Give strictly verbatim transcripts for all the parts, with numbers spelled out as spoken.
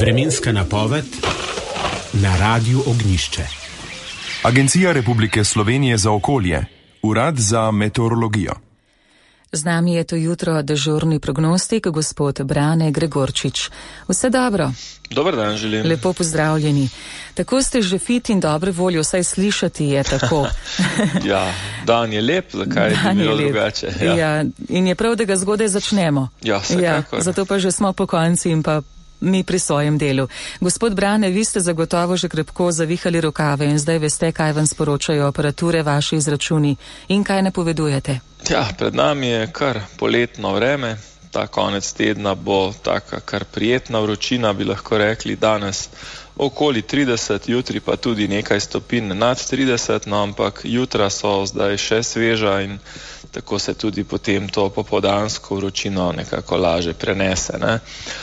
Vremenska napoved na Radiu Ognjišče. Agencija Republike Slovenije za okolje, Urad za meteorologijo. Z nami je to jutro dežurni prognostik, gospod Brane Gregorčič. Vse dobro? Dober dan želim. Lepo pozdravljeni. Tako ste že fit in dobre volje, vsaj slišati je tako. Ja, dan je lep, zakaj dan bi bilo drugače? Ja. Ja, in je prav, da ga zgodaj začnemo. Ja, vsekakor. Ja, zato pa že smo po konci in pa mi pri svojem delu. Gospod Brane, vi ste zagotovo že krepko zavihali rokave in zdaj veste, kaj vam sporočajo aparature, vaši izračuni in kaj napovedujete. Ja, pred nami je kar poletno vreme. Ta konec tedna bo taka kar prijetna vročina, bi lahko rekli, danes okoli trideset, jutri pa tudi nekaj stopinj nad trideset, no ampak jutra so zdaj še sveža in tako se tudi potem to popoldansko vročino nekako laže prenese, ne.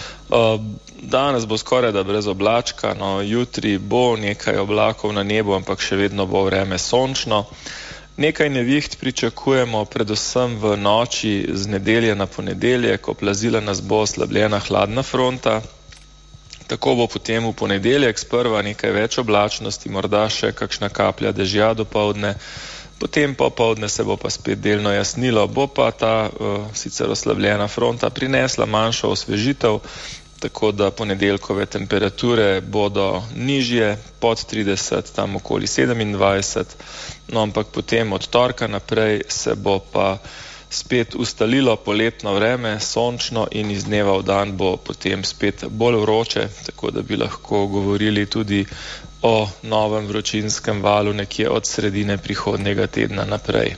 Danes bo skoraj da brez oblačka, no jutri bo nekaj oblakov na nebu, ampak še vedno bo vreme sončno. Nekaj neviht pričakujemo predvsem v noči z nedelje na ponedeljek, oplazila nas bo oslabljena hladna fronta. Tako bo potem v ponedeljek sprva nekaj več oblačnosti, morda še kakšna kaplja dežja dopoldne, potem popoldne se bo pa spet delno jasnilo, bo pa ta uh, sicer oslabljena fronta prinesla manjšo osvežitev, tako da ponedeljkove temperature bodo nižje, pod trideset, tam okoli sedemindvajset, no ampak potem od torka naprej se bo pa spet ustalilo poletno vreme, sončno in iz dneva v dan bo potem spet bolj vroče, tako da bi lahko govorili tudi o novem vročinskem valu nekje od sredine prihodnjega tedna naprej.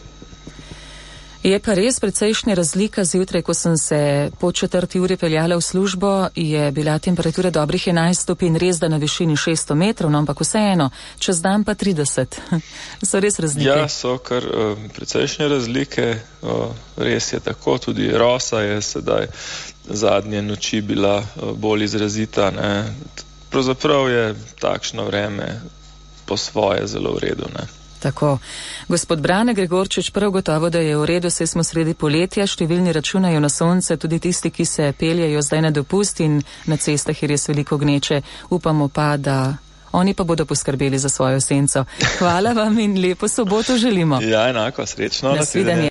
Je pa res precejšnja razlika zjutraj, ko sem se po četrti uri peljala v službo, je bila temperatura dobrih enajst stopinj, res da na višini šeststo metrov, no, ampak vseeno, čez dan pa trideset. So res razlike? Ja, so kar uh, precejšnje razlike, uh, res je tako, tudi rosa je sedaj zadnje noči bila uh, bolj izrazita, ne. Pravzaprav je takšno vreme po svoje zelo v redu, ne. Tako. Gospod Brane Gregorčič, prav gotovo, da je v redu, saj smo sredi poletja, številni računajo na sonce, tudi tisti, ki se peljejo zdaj na dopust in na cestah je res veliko gneče. Upamo pa, da oni pa bodo poskrbeli za svojo senco. Hvala vam in lepo soboto želimo. Ja, enako, srečno. Nasvidenje.